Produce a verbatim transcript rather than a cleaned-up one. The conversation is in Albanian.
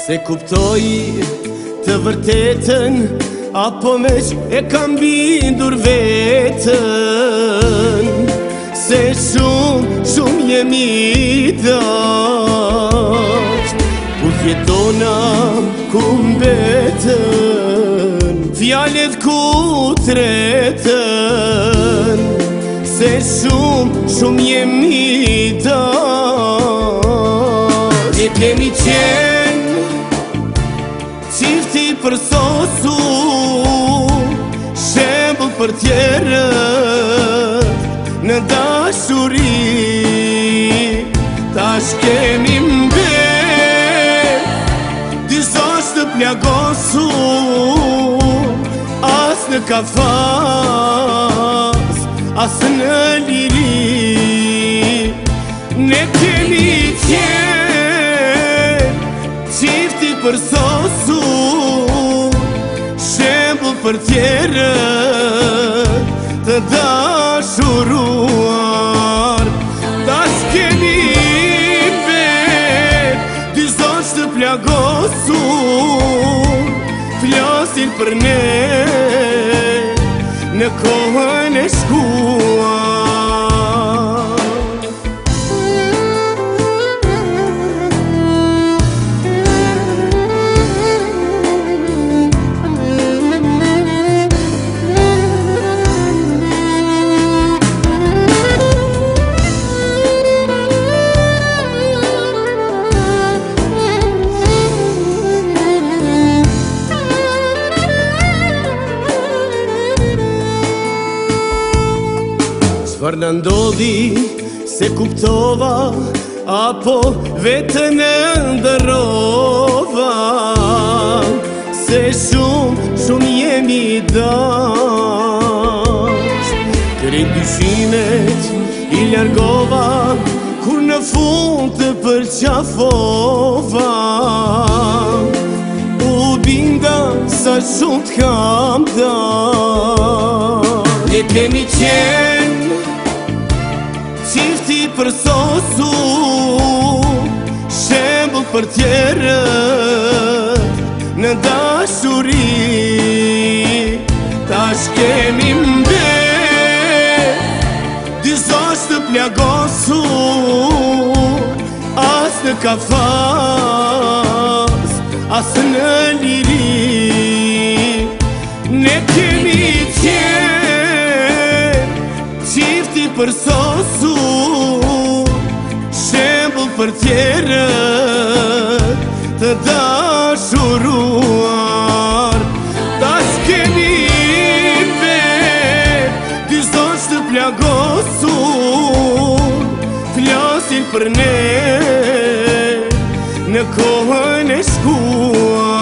Se kuptoj të vërtetën, apo meq e kam bindur vetën, se shumë, shumë jemi dasht. Kur jetona ku mbetën, fjallet ku tretën, se shumë, shumë jemi dasht. E kemi qenë qifti për sosu, shembull për tjerët në dashuri. Tash kemi mbet dy zosh të plagosu, as në kafas, as në liri. Ne kemi qenë qifti për sosu, shembull për tjerët të dashuruar. Tash kemi mbet dy zosh të plagosur, flasin për ne në kohën e shkuar. Çfarë në ndodhi se kuptova, apo vetën e ndërrova, se shumë, shumë jemi dasht. Krejt dyshimet i largova, kur në fund të përqafova. U binda sa shumë t'kam dasht. Ne kemi qenë qifti për sosu, shembull për tjerët në dashuri. Tash kemi mbet dy zosh të plagosur, as në kafas, as në liri. Ne kemi qenë qifti për sosu, shembull për tjerët të dashuruar. Tash kemi mbet dy zosh të plagosur, flasin për ne në kohën e shkuar.